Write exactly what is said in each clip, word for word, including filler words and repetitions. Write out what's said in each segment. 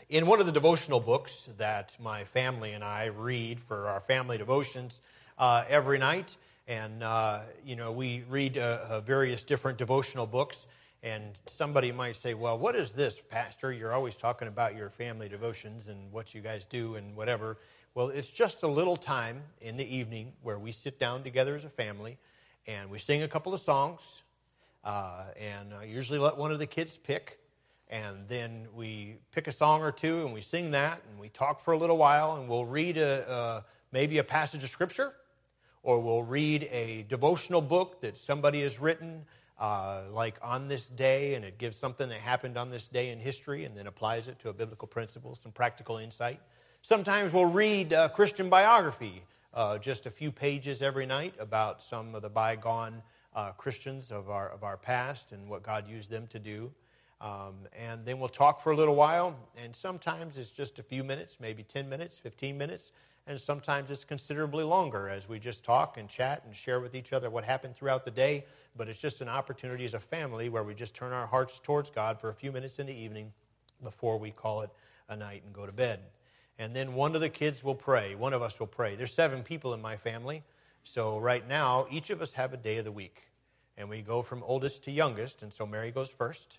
In one of the devotional books that my family and I read for our family devotions uh, every night, and, uh, you know, we read uh, uh, various different devotional books, and somebody might say, well, what is this, Pastor? You're always talking about your family devotions and what you guys do and whatever. Well, it's just a little time in the evening where we sit down together as a family, and we sing a couple of songs, uh, and I usually let one of the kids pick. And then we pick a song or two, and we sing that, and we talk for a little while, and we'll read a, uh, maybe a passage of Scripture, or we'll read a devotional book that somebody has written, uh, like On This Day, and it gives something that happened on this day in history, and then applies it to a biblical principle, some practical insight. Sometimes we'll read a Christian biography, uh, just a few pages every night about some of the bygone uh, Christians of our of our past and what God used them to do. Um, and then we'll talk for a little while, and sometimes it's just a few minutes, maybe ten minutes, fifteen minutes, and sometimes it's considerably longer as we just talk and chat and share with each other what happened throughout the day. But it's just an opportunity as a family where we just turn our hearts towards God for a few minutes in the evening before we call it a night and go to bed. And then one of the kids will pray. One of us will pray. There's seven people in my family, so right now each of us have a day of the week. And we go from oldest to youngest, and so Mary goes first.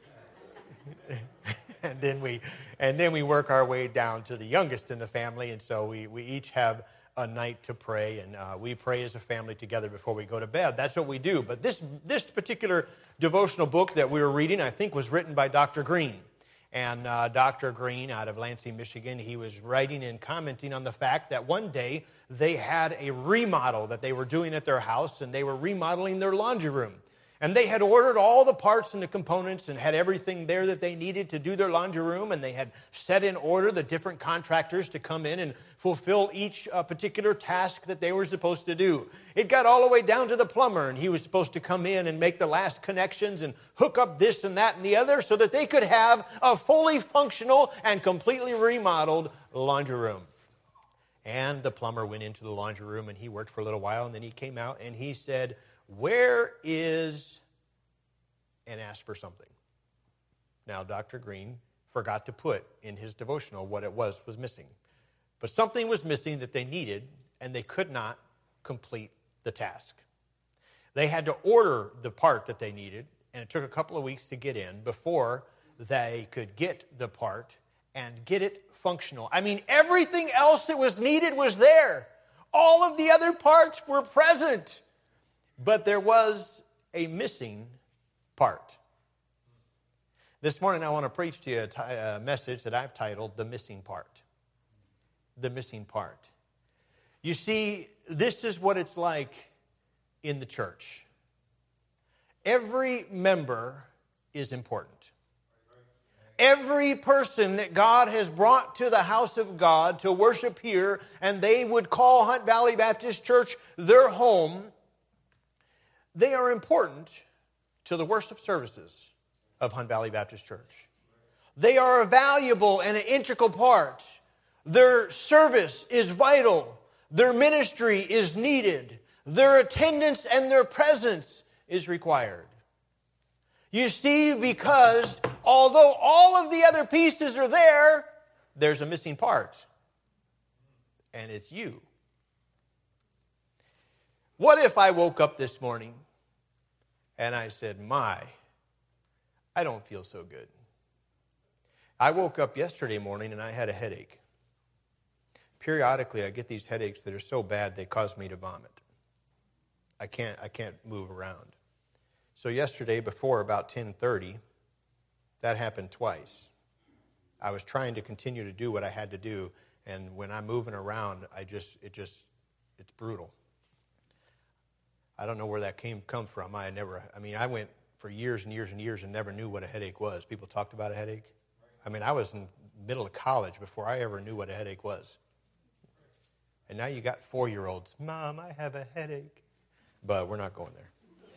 and then we and then we work our way down to the youngest in the family, and so we, we each have a night to pray, and uh, we pray as a family together before we go to bed. That's what we do. But this this particular devotional book that we were reading, I think, was written by Doctor Green. And uh, Doctor Green out of Lansing, Michigan, he was writing and commenting on the fact that one day they had a remodel that they were doing at their house, and they were remodeling their laundry room. And they had ordered all the parts and the components and had everything there that they needed to do their laundry room. And they had set in order the different contractors to come in and fulfill each uh, particular task that they were supposed to do. It got all the way down to the plumber, and he was supposed to come in and make the last connections and hook up this and that and the other so that they could have a fully functional and completely remodeled laundry room. And the plumber went into the laundry room, and he worked for a little while, and then he came out and he said, "Where is," and asked for something. Now, Doctor Green forgot to put in his devotional what it was was missing. But something was missing that they needed, and they could not complete the task. They had to order the part that they needed, and it took a couple of weeks to get in before they could get the part and get it functional. I mean, everything else that was needed was there. All of the other parts were present. But there was a missing part. This morning I want to preach to you a, t- a message that I've titled, The Missing Part. The Missing Part. You see, this is what it's like in the church. Every member is important. Every person that God has brought to the house of God to worship here, and they would call Hunt Valley Baptist Church their home, they are important to the worship services of Hunt Valley Baptist Church. They are a valuable and an integral part. Their service is vital. Their ministry is needed. Their attendance and their presence is required. You see, because although all of the other pieces are there, there's a missing part. And it's you. What if I woke up this morning and I said, my, I don't feel so good. I woke up yesterday morning and I had a headache. Periodically, I get these headaches that are so bad they cause me to vomit. I can't, I can't move around. So yesterday, before about ten thirty, that happened twice. I was trying to continue to do what I had to do, and when I'm moving around, I just, it just, it's brutal. I don't know where that came come from. I never, I mean, I went for years and years and years and never knew what a headache was. People talked about a headache. I mean, I was in the middle of college before I ever knew what a headache was. And now you got four-year-olds. Mom, I have a headache. But we're not going there.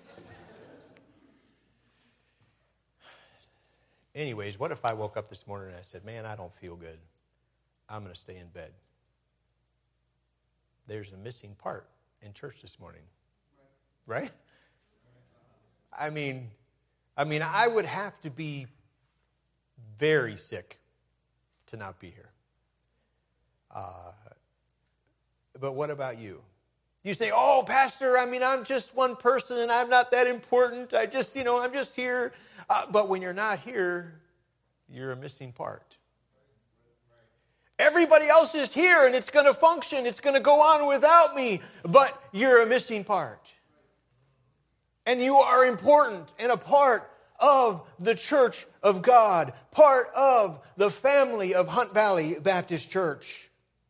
Anyways, what if I woke up this morning and I said, man, I don't feel good. I'm going to stay in bed. There's a missing part in church this morning. Right? I mean, I mean, I would have to be very sick to not be here. Uh, but what about you? You say, oh, Pastor, I mean, I'm just one person and I'm not that important. I just, you know, I'm just here. Uh, but when you're not here, you're a missing part. Everybody else is here and it's going to function. It's going to go on without me. But you're a missing part. And you are important and a part of the church of God, part of the family of Hunt Valley Baptist Church.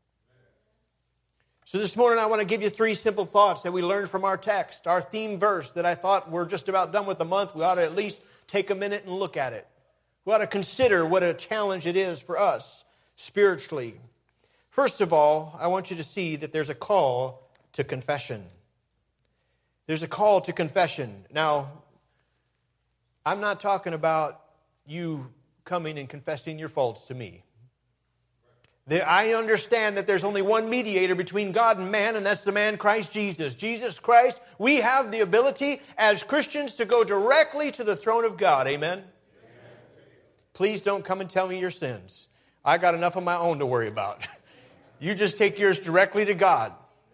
So this morning I want to give you three simple thoughts that we learned from our text, our theme verse that I thought we're just about done with the month. We ought to at least take a minute and look at it. We ought to consider what a challenge it is for us spiritually. First of all, I want you to see that there's a call to confession. There's a call to confession. Now, I'm not talking about you coming and confessing your faults to me. I understand that there's only one mediator between God and man, and that's the man Christ Jesus. Jesus Christ, we have the ability as Christians to go directly to the throne of God. Amen? Amen. Please don't come and tell me your sins. I got enough of my own to worry about. You just take yours directly to God.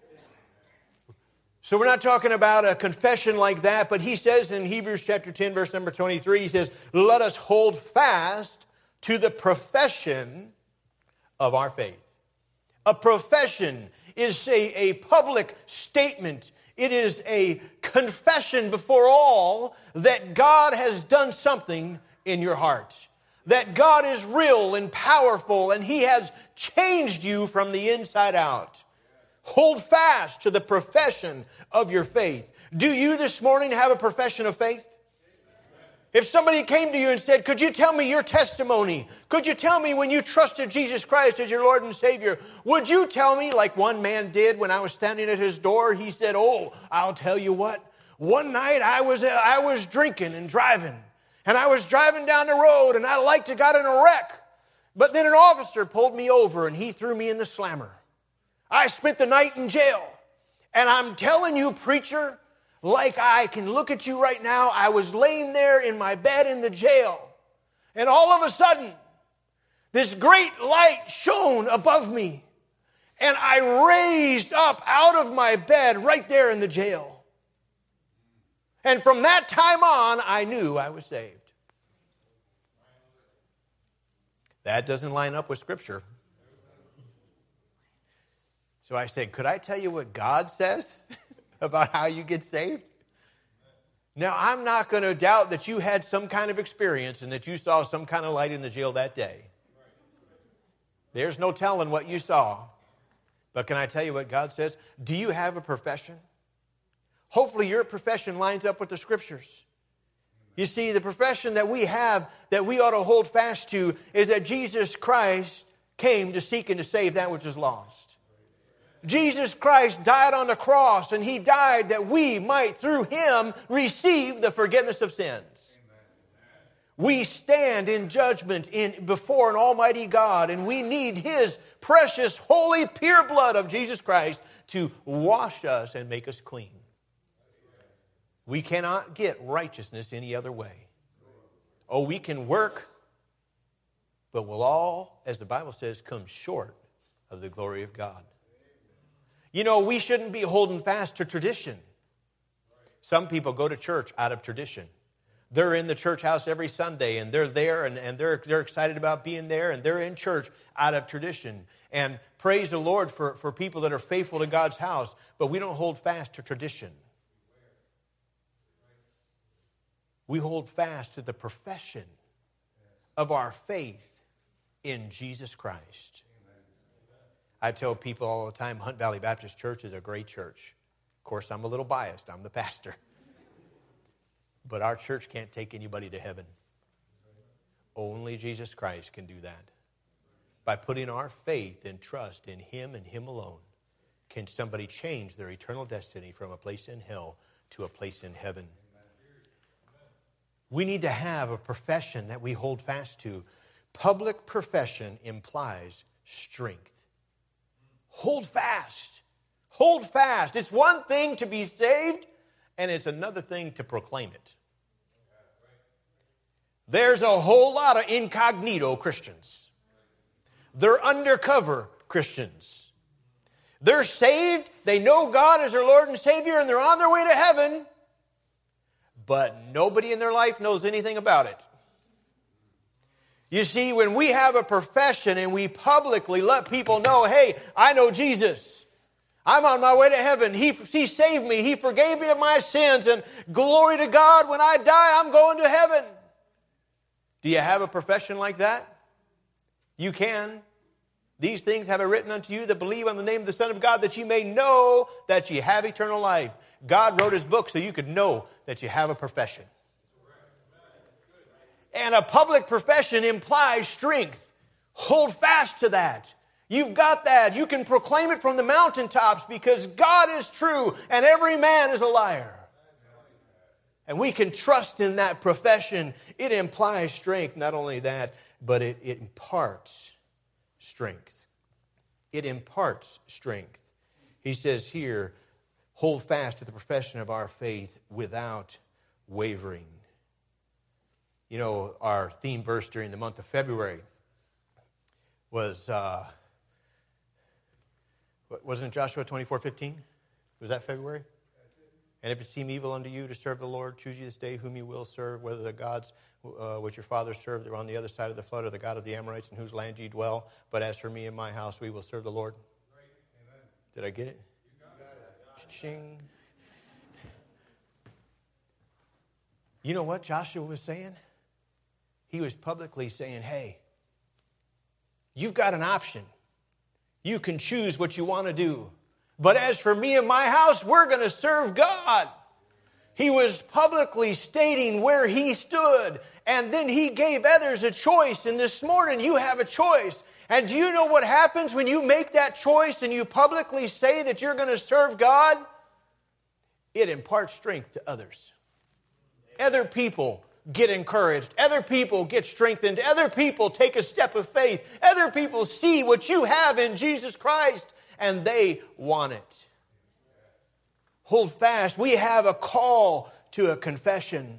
So we're not talking about a confession like that, but he says in Hebrews chapter ten, verse number twenty-three, he says, let us hold fast to the profession of our faith. A profession is a, a public statement. It is a confession before all that God has done something in your heart. That God is real and powerful and He has changed you from the inside out. Hold fast to the profession of your faith. Do you this morning have a profession of faith? If somebody came to you and said, could you tell me your testimony? Could you tell me when you trusted Jesus Christ as your Lord and Savior? Would you tell me like one man did when I was standing at his door? He said, oh, I'll tell you what. One night I was, I was drinking and driving. And I was driving down the road and I liked to got in a wreck. But then an officer pulled me over and he threw me in the slammer. I spent the night in jail. And I'm telling you, preacher, like I can look at you right now, I was laying there in my bed in the jail. And all of a sudden, this great light shone above me. And I raised up out of my bed right there in the jail. And from that time on, I knew I was saved. That doesn't line up with Scripture. So I said, could I tell you what God says about how you get saved? Now, I'm not going to doubt that you had some kind of experience and that you saw some kind of light in the jail that day. There's no telling what you saw. But can I tell you what God says? Do you have a profession? Hopefully your profession lines up with the Scriptures. You see, the profession that we have that we ought to hold fast to is that Jesus Christ came to seek and to save that which is lost. Jesus Christ died on the cross, and He died that we might, through Him, receive the forgiveness of sins. We stand in judgment in, before an almighty God, and we need His precious, holy, pure blood of Jesus Christ to wash us and make us clean. We cannot get righteousness any other way. Oh, we can work, but we'll all, as the Bible says, come short of the glory of God. You know, we shouldn't be holding fast to tradition. Some people go to church out of tradition. They're in the church house every Sunday, and they're there, and, and they're, they're excited about being there, and they're in church out of tradition. And praise the Lord for, for people that are faithful to God's house, but we don't hold fast to tradition. We hold fast to the profession of our faith in Jesus Christ. I tell people all the time, Hunt Valley Baptist Church is a great church. Of course, I'm a little biased. I'm the pastor. But our church can't take anybody to heaven. Only Jesus Christ can do that. By putting our faith and trust in Him and Him alone, can somebody change their eternal destiny from a place in hell to a place in heaven. We need to have a profession that we hold fast to. Public profession implies strength. Hold fast. Hold fast. It's one thing to be saved, and it's another thing to proclaim it. There's a whole lot of incognito Christians. They're undercover Christians. They're saved. They know God as their Lord and Savior, and they're on their way to heaven. But nobody in their life knows anything about it. You see, when we have a profession and we publicly let people know, hey, I know Jesus. I'm on my way to heaven. He, he saved me. He forgave me of my sins. And glory to God, when I die, I'm going to heaven. Do you have a profession like that? You can. These things have I written unto you that believe on the name of the Son of God, that ye may know that ye have eternal life. God wrote His book so you could know that you have a profession. And a public profession implies strength. Hold fast to that. You've got that. You can proclaim it from the mountaintops because God is true and every man is a liar. And we can trust in that profession. It implies strength. Not only that, but it, it imparts strength. It imparts strength. He says here, hold fast to the profession of our faith without wavering. You know, our theme verse during the month of February was, uh, wasn't it Joshua twenty-four fifteen? Was that February? And if it seem evil unto you to serve the Lord, choose you this day whom you will serve, whether the gods uh, which your fathers served that were on the other side of the flood, or the God of the Amorites in whose land ye dwell. But as for me and my house, we will serve the Lord. Right. Did I get it? You got it. Ching. You know what Joshua was saying? He was publicly saying, hey, you've got an option. You can choose what you want to do. But as for me and my house, we're going to serve God. He was publicly stating where he stood. And then he gave others a choice. And this morning, you have a choice. And do you know what happens when you make that choice and you publicly say that you're going to serve God? It imparts strength to others. Other people get encouraged. Other people get strengthened. Other people take a step of faith. Other people see what you have in Jesus Christ, and they want it. Hold fast. We have a call to a confession.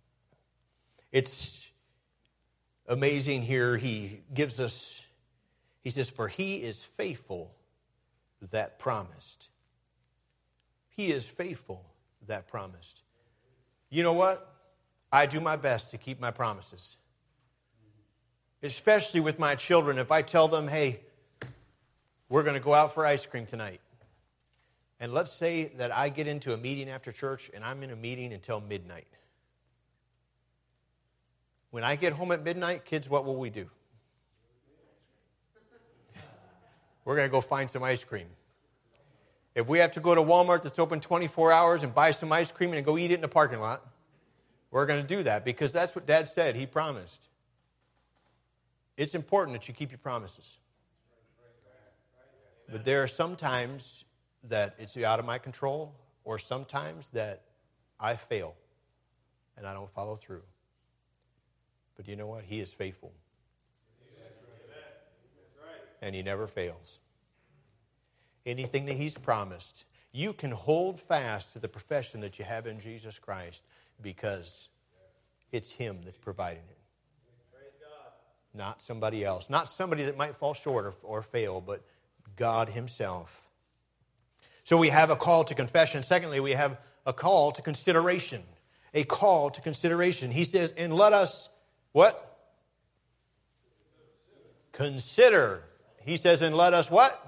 It's amazing here. He gives us, he says, for he is faithful that promised. He is faithful that promised. You know what? I do my best to keep my promises. Especially with my children. If I tell them, hey, we're going to go out for ice cream tonight. And let's say that I get into a meeting after church and I'm in a meeting until midnight. When I get home at midnight, kids, what will we do? We're going to go find some ice cream. If we have to go to Walmart that's open twenty-four hours and buy some ice cream and go eat it in the parking lot, we're going to do that because that's what Dad said. He promised. It's important that you keep your promises. But there are some times that it's out of my control, or sometimes that I fail and I don't follow through. But you know what? He is faithful. And he never fails. Anything that he's promised, you can hold fast to the profession that you have in Jesus Christ because it's him that's providing it. Not somebody else. Not somebody that might fall short or, or fail, but God himself. So we have a call to confession. Secondly, we have a call to consideration. A call to consideration. He says, and let us, what? Consider. He says, and let us what?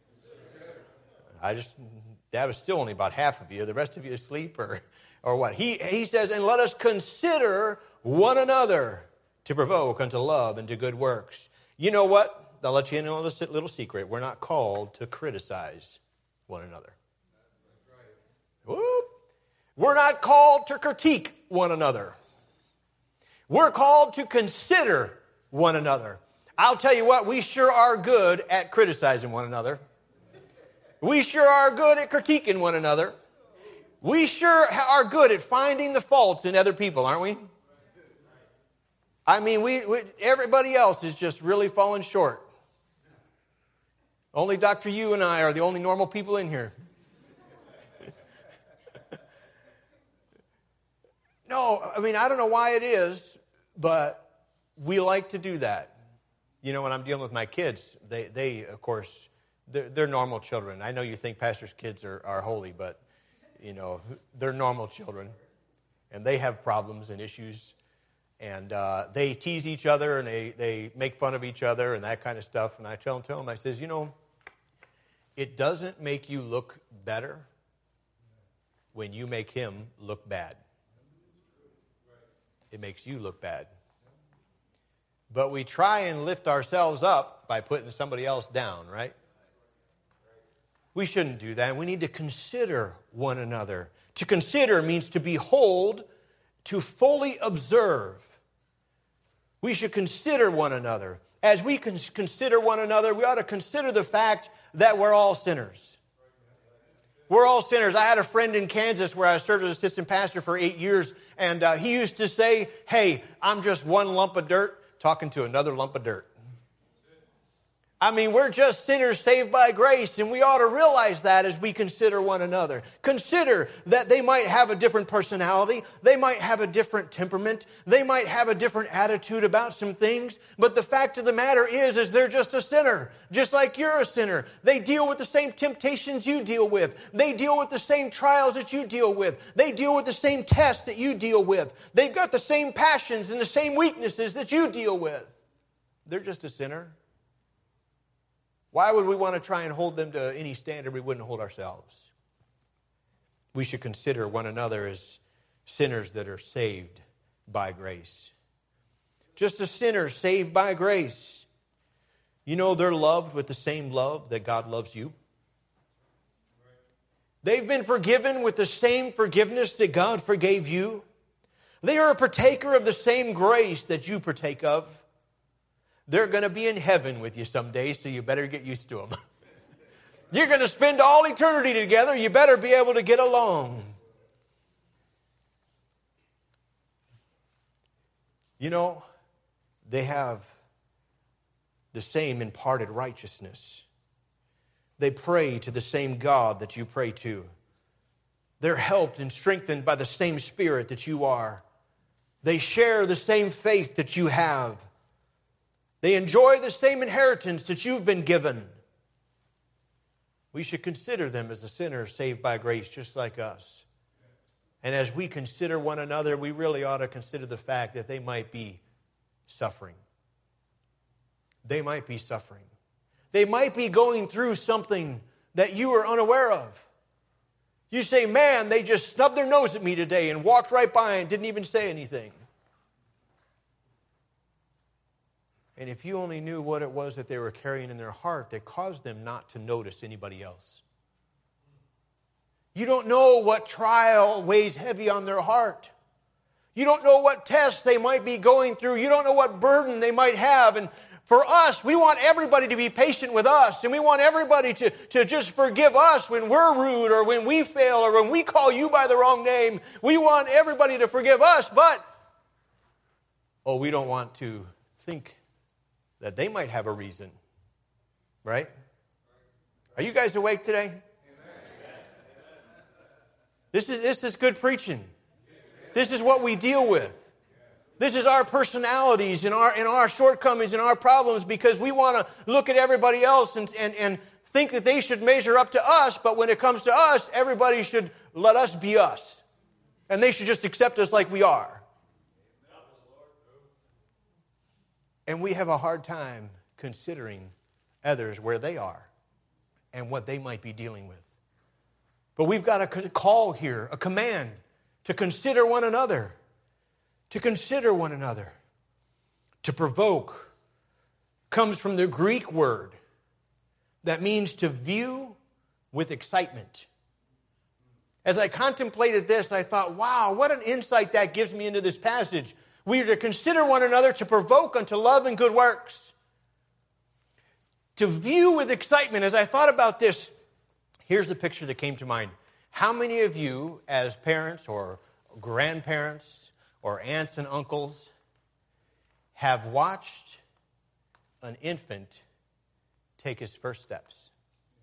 I just, that was still only about half of you. The rest of you asleep or, or what? He, he says, and let us consider one another to provoke unto love and to good works. You know what? I'll let you in on a little secret. We're not called to criticize one another. Whoop. We're not called to critique one another. We're called to consider one another. I'll tell you what, we sure are good at criticizing one another. We sure are good at critiquing one another. We sure are good at finding the faults in other people, aren't we? I mean, we, we everybody else is just really falling short. Only Doctor Yu and I are the only normal people in here. No, I mean, I don't know why it is, but we like to do that. You know, when I'm dealing with my kids, they, they of course, they're, they're normal children. I know you think pastors' kids are, are holy, but, you know, they're normal children. And they have problems and issues. And uh, they tease each other and they, they make fun of each other and that kind of stuff. And I tell them, tell them, I says, you know, it doesn't make you look better when you make him look bad. It makes you look bad. But we try and lift ourselves up by putting somebody else down, right? We shouldn't do that. We need to consider one another. To consider means to behold, to fully observe. We should consider one another. As we can consider one another, we ought to consider the fact that we're all sinners. We're all sinners. I had a friend in Kansas where I served as assistant pastor for eight years, and uh, he used to say, hey, I'm just one lump of dirt talking to another lump of dirt. I mean, we're just sinners saved by grace, and we ought to realize that as we consider one another. Consider that they might have a different personality, they might have a different temperament, they might have a different attitude about some things, but the fact of the matter is, is they're just a sinner, just like you're a sinner. They deal with the same temptations you deal with. They deal with the same trials that you deal with. They deal with the same tests that you deal with. They've got the same passions and the same weaknesses that you deal with. They're just a sinner. Why would we want to try and hold them to any standard we wouldn't hold ourselves? We should consider one another as sinners that are saved by grace. Just a sinner saved by grace. You know, they're loved with the same love that God loves you. They've been forgiven with the same forgiveness that God forgave you. They are a partaker of the same grace that you partake of. They're going to be in heaven with you someday, so you better get used to them. You're going to spend all eternity together. You better be able to get along. You know, they have the same imparted righteousness. They pray to the same God that you pray to. They're helped and strengthened by the same Spirit that you are. They share the same faith that you have. They enjoy the same inheritance that you've been given. We should consider them as a sinner saved by grace, just like us. And as we consider one another, we really ought to consider the fact that they might be suffering. They might be suffering. They might be going through something that you are unaware of. You say, man, they just snubbed their nose at me today and walked right by and didn't even say anything. And if you only knew what it was that they were carrying in their heart that caused them not to notice anybody else. You don't know what trial weighs heavy on their heart. You don't know what tests they might be going through. You don't know what burden they might have. And for us, we want everybody to be patient with us. And we want everybody to, to just forgive us when we're rude or when we fail or when we call you by the wrong name. We want everybody to forgive us, but, oh, we don't want to think that they might have a reason, right? Are you guys awake today? Amen. This is, this is good preaching. This is what we deal with. This is our personalities and our, and our shortcomings and our problems because we want to look at everybody else and, and, and think that they should measure up to us, but when it comes to us, everybody should let us be us. And they should just accept us like we are. And we have a hard time considering others where they are and what they might be dealing with. But we've got a call here, a command to consider one another, to consider one another. To provoke comes from the Greek word that means to view with excitement. As I contemplated this, I thought, wow, what an insight that gives me into this passage. We are to consider one another to provoke unto love and good works. To view with excitement. As I thought about this, here's the picture that came to mind. How many of you, as parents or grandparents or aunts and uncles, have watched an infant take his first steps?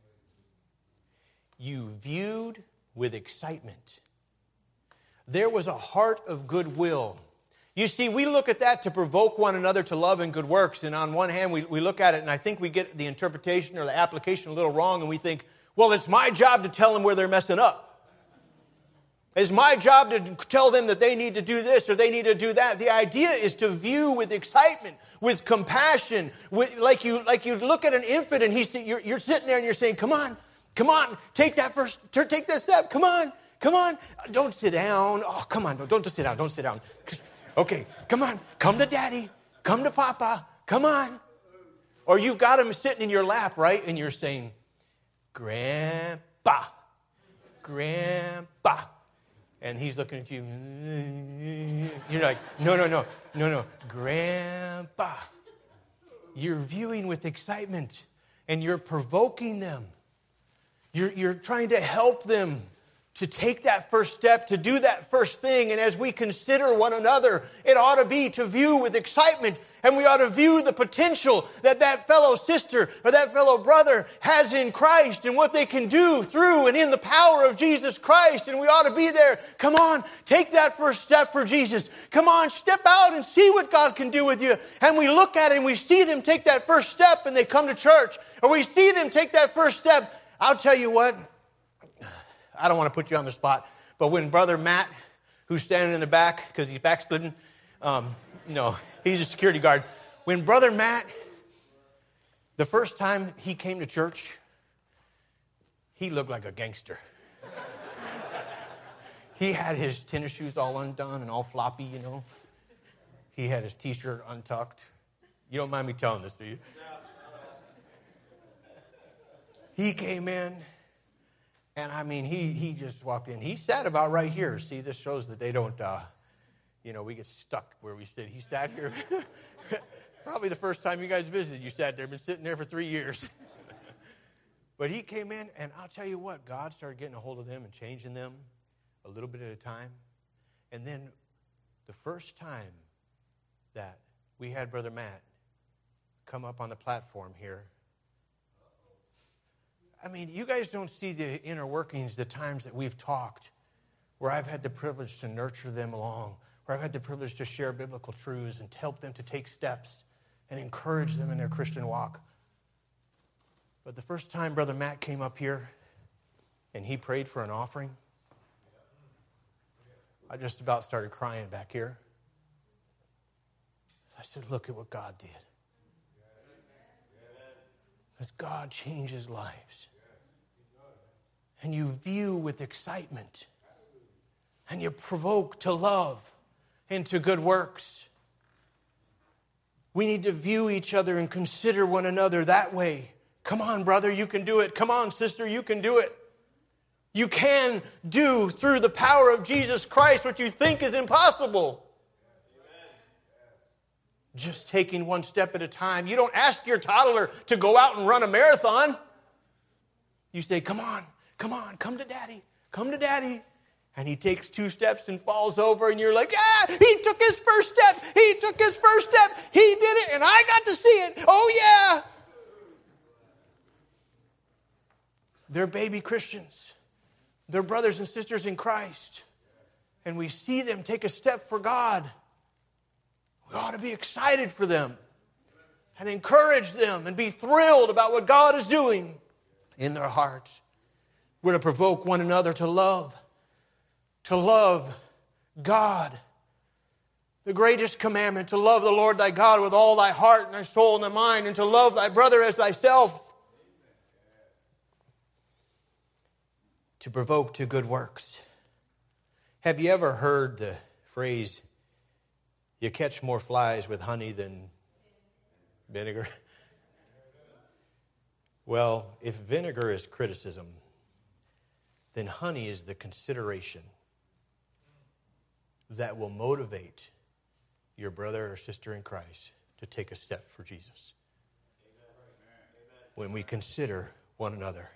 You viewed with excitement. There was a heart of goodwill. You see, we look at that to provoke one another to love and good works. And on one hand, we, we look at it, and I think we get the interpretation or the application a little wrong, and we think, well, it's my job to tell them where they're messing up. It's my job to tell them that they need to do this or they need to do that. The idea is to view with excitement, with compassion, with, like you like you look at an infant and he's you're, you're sitting there and you're saying, "Come on, come on, take that first, take that step. Come on, come on, don't sit down. Oh, come on, don't, don't sit down, don't sit down. Okay, come on, come to Daddy, come to Papa, come on." Or you've got him sitting in your lap, right, and you're saying, "Grandpa, Grandpa." And he's looking at you. You're like, no, no, no, no, no. Grandpa. You're viewing with excitement and you're provoking them. You're, you're trying to help them to take that first step, to do that first thing. And as we consider one another, it ought to be to view with excitement. And we ought to view the potential that that fellow sister or that fellow brother has in Christ and what they can do through and in the power of Jesus Christ. And we ought to be there. Come on, take that first step for Jesus. Come on, step out and see what God can do with you. And we look at it and we see them take that first step and they come to church. Or we see them take that first step. I'll tell you what, I don't want to put you on the spot, but when Brother Matt, who's standing in the back because he's backslidden, um, no, he's a security guard. When Brother Matt, the first time he came to church, he looked like a gangster. He had his tennis shoes all undone and all floppy, you know. He had his T-shirt untucked. You don't mind me telling this, do you? He came in, and I mean, he he just walked in. He sat about right here. See, this shows that they don't, uh, you know, we get stuck where we sit. He sat here. Probably the first time you guys visited, you sat there. Been sitting there for three years. But he came in, and I'll tell you what, God started getting a hold of them and changing them a little bit at a time. And then the first time that we had Brother Matt come up on the platform here, I mean, you guys don't see the inner workings, the times that we've talked, where I've had the privilege to nurture them along, where I've had the privilege to share biblical truths and help them to take steps and encourage them in their Christian walk. But the first time Brother Matt came up here and he prayed for an offering, I just about started crying back here. I said, look at what God did. Because God changes lives. And you view with excitement. And you provoke to love and to good works. We need to view each other and consider one another that way. Come on, brother, you can do it. Come on, sister, you can do it. You can do through the power of Jesus Christ what you think is impossible. Just taking one step at a time. You don't ask your toddler to go out and run a marathon. You say, come on, come on, come to Daddy, come to Daddy. And he takes two steps and falls over, and you're like, ah, he took his first step, he took his first step, he did it, and I got to see it. Oh, yeah. They're baby Christians. They're brothers and sisters in Christ. And we see them take a step for God. We ought to be excited for them and encourage them and be thrilled about what God is doing in their hearts. We're to provoke one another to love, to love God. The greatest commandment, to love the Lord thy God with all thy heart and thy soul and thy mind, and to love thy brother as thyself. To provoke to good works. Have you ever heard the phrase, you catch more flies with honey than vinegar? Well, if vinegar is criticism, then honey is the consideration that will motivate your brother or sister in Christ to take a step for Jesus. When we consider one another.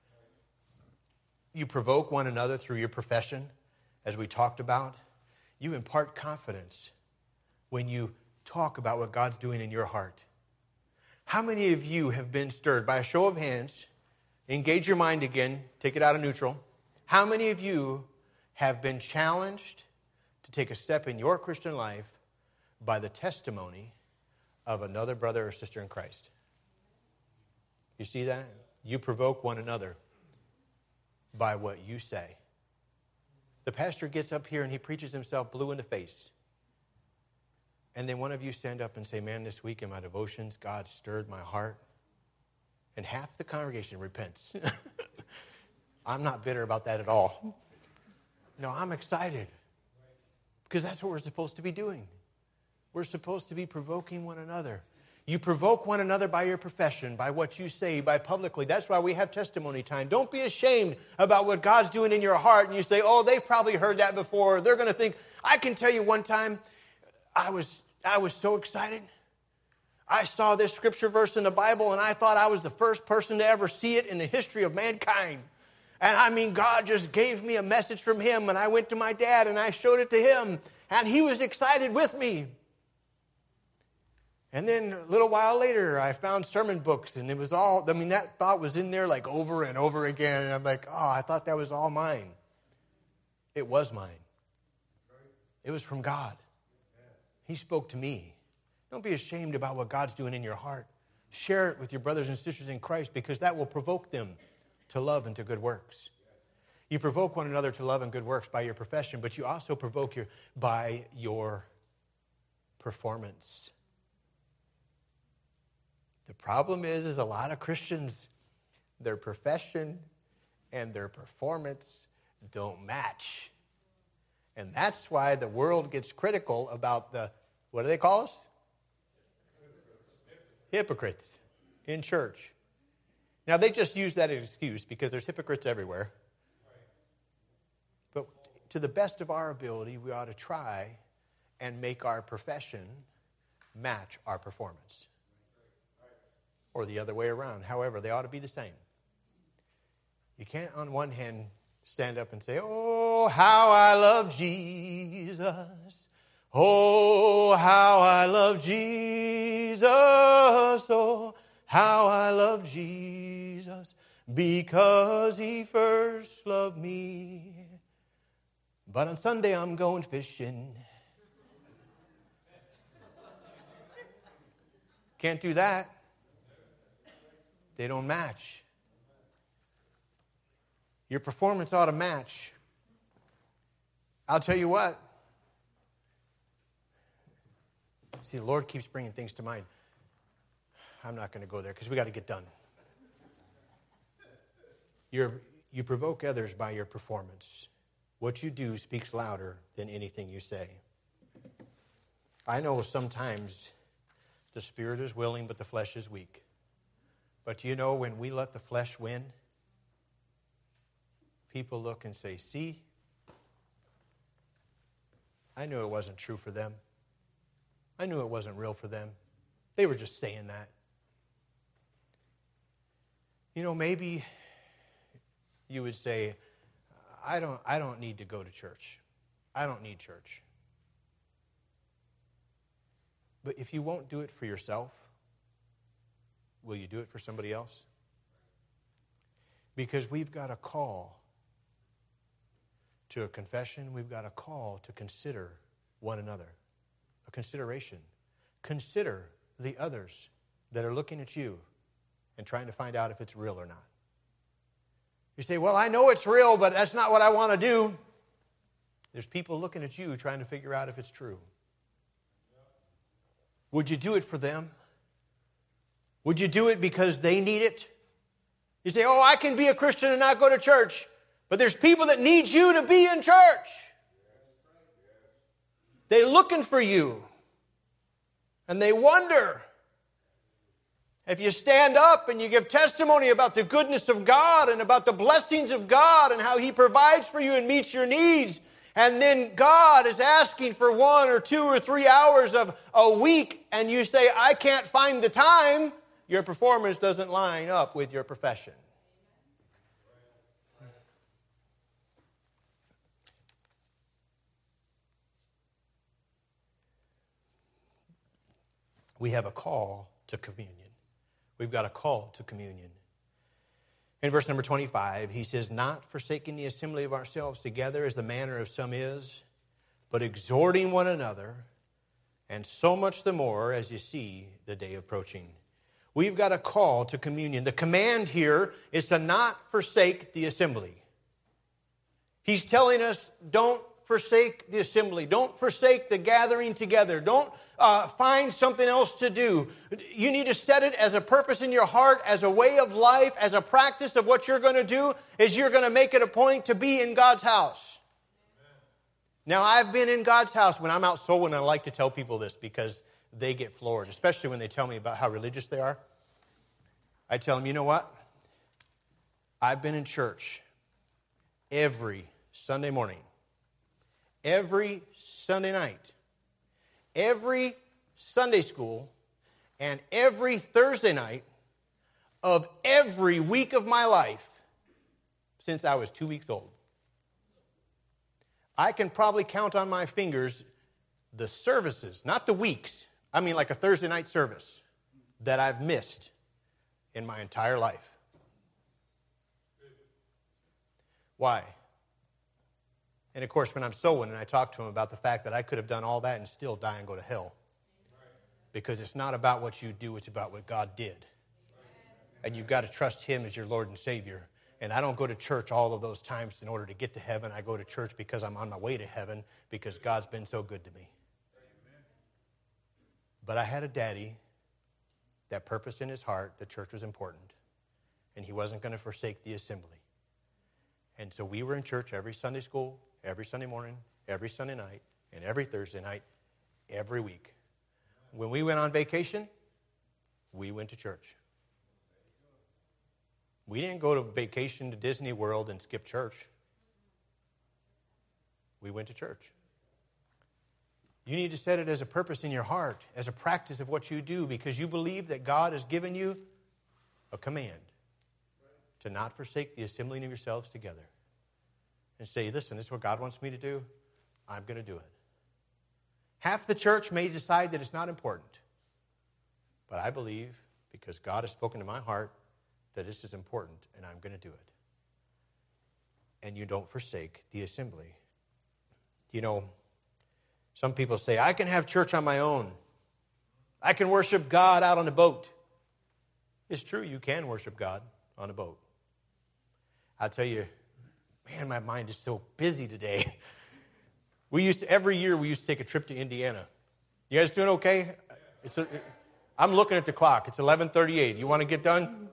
You provoke one another through your profession, as we talked about. You impart confidence when you talk about what God's doing in your heart. How many of you have been stirred? By a show of hands, engage your mind again, take it out of neutral. How many of you have been challenged to take a step in your Christian life by the testimony of another brother or sister in Christ. You see that? You provoke one another by what you say. The pastor gets up here and he preaches himself blue in the face. And then one of you stand up and say, man, this week in my devotions, God stirred my heart. And half the congregation repents. I'm not bitter about that at all. No, I'm excited. Because that's what we're supposed to be doing. We're supposed to be provoking one another. You provoke one another by your profession, by what you say, by publicly. That's why we have testimony time. Don't be ashamed about what God's doing in your heart. And you say, oh, they've probably heard that before. They're going to think, I can tell you one time, I was, I was so excited. I saw this scripture verse in the Bible, and I thought I was the first person to ever see it in the history of mankind. And I mean, God just gave me a message from him, and I went to my dad, and I showed it to him, and he was excited with me. And then a little while later, I found sermon books, and it was all, I mean, that thought was in there like over and over again, and I'm like, oh, I thought that was all mine. It was mine. It was from God. He spoke to me. Don't be ashamed about what God's doing in your heart. Share it with your brothers and sisters in Christ, because that will provoke them to love and to good works. You provoke one another to love and good works by your profession, but you also provoke your by your performance. The problem is, is a lot of Christians, their profession and their performance don't match. And that's why the world gets critical about the, what do they call us? Hypocrites in church. Now, they just use that as an excuse because there's hypocrites everywhere. But to the best of our ability, we ought to try and make our profession match our performance. Or the other way around. However, they ought to be the same. You can't, on one hand, stand up and say, oh, how I love Jesus. Oh, how I love Jesus. Oh, how I love Jesus. Because he first loved me. But on Sunday I'm going fishing. Can't do that. They don't match. Your performance ought to match. I'll tell you what. See, the Lord keeps bringing things to mind. I'm not going to go there because we got to get done. You're, you provoke others by your performance. What you do speaks louder than anything you say. I know sometimes the spirit is willing, but the flesh is weak. But you know, when we let the flesh win, people look and say, see, I knew it wasn't true for them. I knew it wasn't real for them. They were just saying that. You know, maybe you would say, I don't, I don't need to go to church. I don't need church. But if you won't do it for yourself, will you do it for somebody else? Because we've got a call to a confession. We've got a call to consider one another. A consideration. Consider the others that are looking at you and trying to find out if it's real or not. You say, well, I know it's real, but that's not what I want to do. There's people looking at you trying to figure out if it's true. Would you do it for them? Would you do it because they need it? You say, oh, I can be a Christian and not go to church. But there's people that need you to be in church. They're looking for you. And they wonder. If you stand up and you give testimony about the goodness of God and about the blessings of God and how he provides for you and meets your needs, and then God is asking for one or two or three hours of a week, and you say, I can't find the time, your performance doesn't line up with your profession. We have a call to communion. We've got a call to communion. In verse number twenty-five, he says, not forsaking the assembly of ourselves together as the manner of some is, but exhorting one another, And so much the more as you see the day approaching. We've got a call to communion. The command here is to not forsake the assembly. He's telling us, don't forsake the assembly. Don't forsake the gathering together. Don't uh, find something else to do. You need to set it as a purpose in your heart, as a way of life, as a practice of what you're going to do, is you're going to make it a point to be in God's house. Amen. Now, I've been in God's house when I'm out soul winning. I like to tell people this because they get floored, especially when they tell me about how religious they are. I tell them, you know what? I've been in church every Sunday morning, every Sunday night, every Sunday school, and every Thursday night of every week of my life since I was two weeks old. I can probably count on my fingers the services, not the weeks, I mean like a Thursday night service that I've missed in my entire life. Why? And of course, when I'm soul winning, I talk to him about the fact that I could have done all that and still die and go to hell. Because it's not about what you do, it's about what God did. And you've got to trust him as your Lord and Savior. And I don't go to church all of those times in order to get to heaven. I go to church because I'm on my way to heaven because God's been so good to me. But I had a daddy that purposed in his heart that church was important. And he wasn't going to forsake the assembly. And so we were in church every Sunday school, every Sunday morning, every Sunday night, and every Thursday night, every week. When we went on vacation, we went to church. We didn't go to vacation to Disney World and skip church. We went to church. You need to set it as a purpose in your heart, as a practice of what you do, because you believe that God has given you a command to not forsake the assembling of yourselves together. And say, listen, this is what God wants me to do. I'm going to do it. Half the church may decide that it's not important. But I believe, because God has spoken to my heart, that this is important, and I'm going to do it. And you don't forsake the assembly. You know, some people say, I can have church on my own. I can worship God out on a boat. It's true, you can worship God on a boat. I'll tell you, man, my mind is so busy today. We used to, every year we used to take a trip to Indiana. You guys doing okay? It's a, I'm looking at the clock. It's eleven thirty-eight. You want to get done?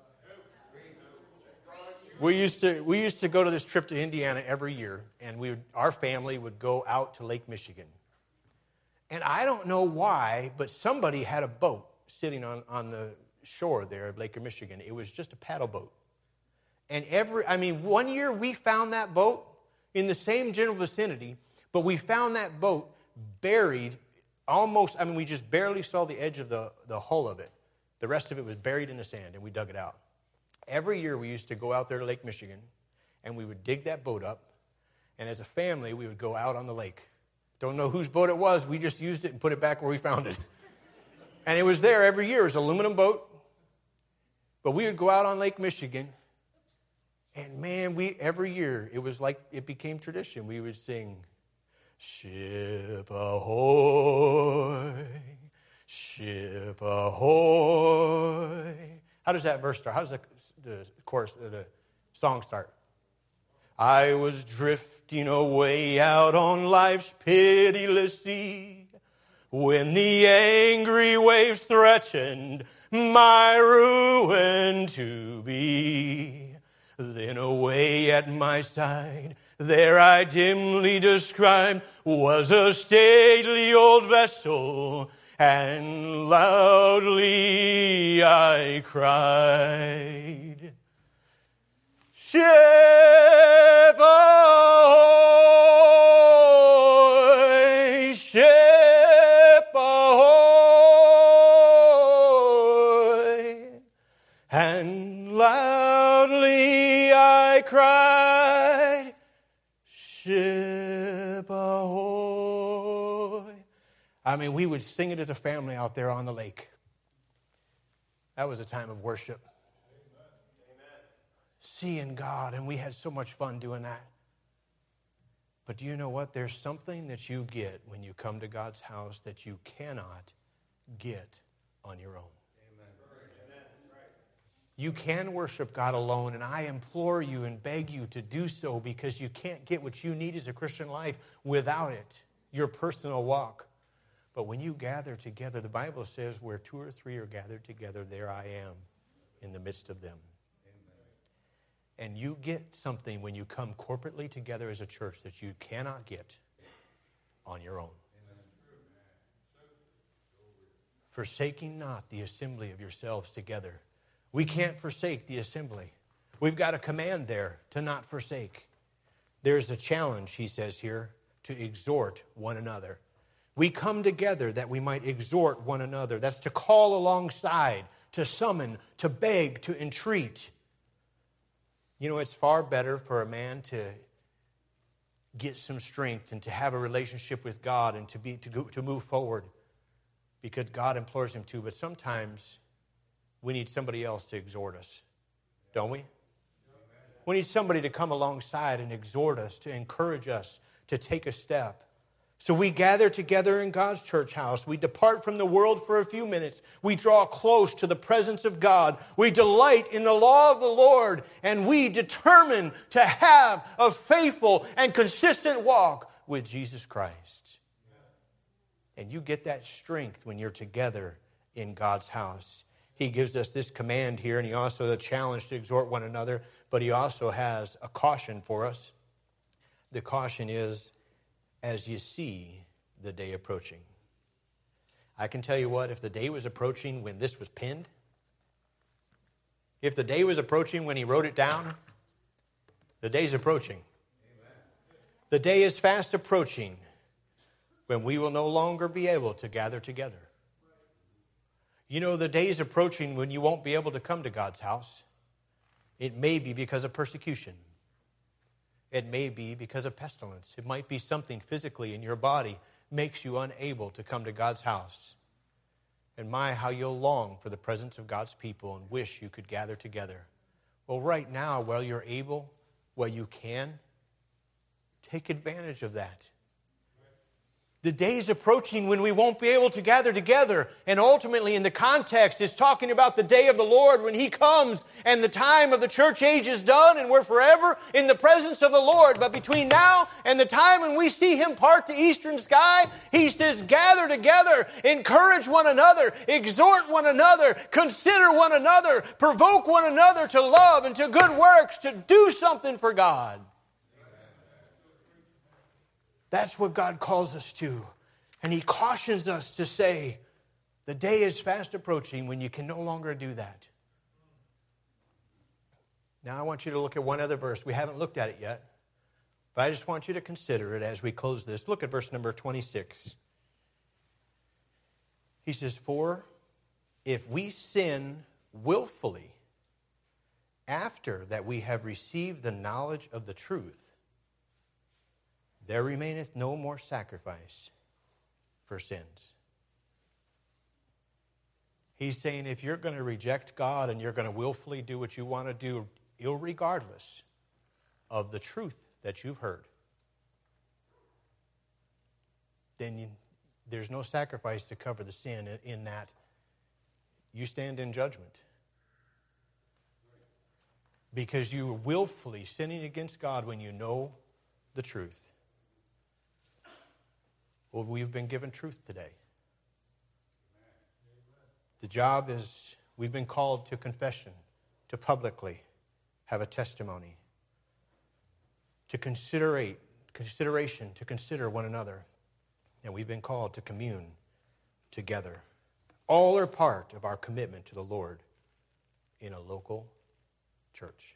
We used to we used to go to this trip to Indiana every year, and we would, our family would go out to Lake Michigan. And I don't know why, but somebody had a boat sitting on, on the shore there of Lake Michigan. It was just a paddle boat. And every, I mean, one year we found that boat in the same general vicinity, but we found that boat buried almost, I mean, we just barely saw the edge of the, the hull of it. The rest of it was buried in the sand, and we dug it out. Every year we used to go out there to Lake Michigan, and we would dig that boat up, and as a family, we would go out on the lake. Don't know whose boat it was. We just used it and put it back where we found it. And it was there every year. It was an aluminum boat. But we would go out on Lake Michigan, and man, we every year, it was like it became tradition. We would sing, ship ahoy, ship ahoy. How does that verse start? How does the, the chorus, the song start? I was drifting away out on life's pitiless sea when the angry waves threatened my ruin to be. Then away at my side, there I dimly descried, was a stately old vessel, and loudly I cried, ship ahoy, ship ahoy, and loudly I cried, ship ahoy. I mean, we would sing it as a family out there on the lake. That was a time of worship. Amen. Seeing God, and we had so much fun doing that. But do you know what? There's something that you get when you come to God's house that you cannot get on your own. You can worship God alone, and I implore you and beg you to do so, because you can't get what you need as a Christian life without it, your personal walk. But when you gather together, the Bible says, where two or three are gathered together, there I am in the midst of them. Amen. And you get something when you come corporately together as a church that you cannot get on your own. Amen. Forsaking not the assembly of yourselves together. We can't forsake the assembly. We've got a command there to not forsake. There's a challenge, he says here, to exhort one another. We come together that we might exhort one another. That's to call alongside, to summon, to beg, to entreat. You know, it's far better for a man to get some strength and to have a relationship with God and to be to go, to move forward because God implores him to. But sometimes we need somebody else to exhort us, don't we? We need somebody to come alongside and exhort us, to encourage us to take a step. So we gather together in God's church house. We depart from the world for a few minutes. We draw close to the presence of God. We delight in the law of the Lord, and we determine to have a faithful and consistent walk with Jesus Christ. And you get that strength when you're together in God's house. He gives us this command here, and he also has a challenge to exhort one another, but he also has a caution for us. The caution is, as you see the day approaching. I can tell you what, if the day was approaching when this was penned, if the day was approaching when he wrote it down, the day's approaching. Amen. The day is fast approaching when we will no longer be able to gather together. You know, the day is approaching when you won't be able to come to God's house. It may be because of persecution. It may be because of pestilence. It might be something physically in your body makes you unable to come to God's house. And my, how you'll long for the presence of God's people and wish you could gather together. Well, right now, while you're able, while you can, take advantage of that. The day is approaching when we won't be able to gather together. And ultimately, in the context, is talking about the day of the Lord when he comes and the time of the church age is done and we're forever in the presence of the Lord. But between now and the time when we see him part the eastern sky, he says, gather together, encourage one another, exhort one another, consider one another, provoke one another to love and to good works, to do something for God. That's what God calls us to. And he cautions us to say, the day is fast approaching when you can no longer do that. Now I want you to look at one other verse. We haven't looked at it yet, but I just want you to consider it as we close this. Look at verse number twenty-six. He says, for if we sin willfully after that we have received the knowledge of the truth, there remaineth no more sacrifice for sins. He's saying if you're going to reject God and you're going to willfully do what you want to do, irregardless of the truth that you've heard, then you, there's no sacrifice to cover the sin in that you stand in judgment. Because you are willfully sinning against God when you know the truth. Well, we've been given truth today. The job is, we've been called to confession, to publicly have a testimony, to considerate, consideration, to consider one another. And we've been called to commune together. All are part of our commitment to the Lord in a local church.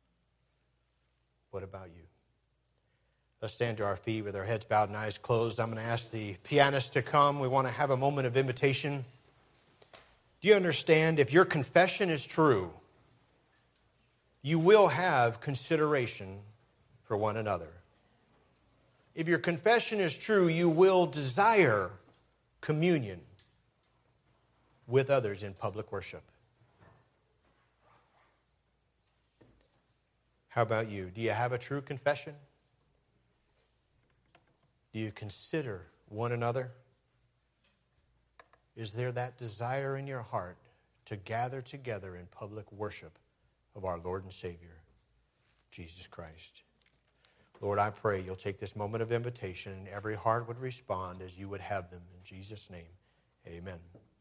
What about you? Let's stand to our feet with our heads bowed and eyes closed. I'm going to ask the pianist to come. We want to have a moment of invitation. Do you understand? If your confession is true, you will have consideration for one another. If your confession is true, you will desire communion with others in public worship. How about you? Do you have a true confession? Do you consider one another? Is there that desire in your heart to gather together in public worship of our Lord and Savior, Jesus Christ? Lord, I pray you'll take this moment of invitation and every heart would respond as you would have them. In Jesus' name, amen.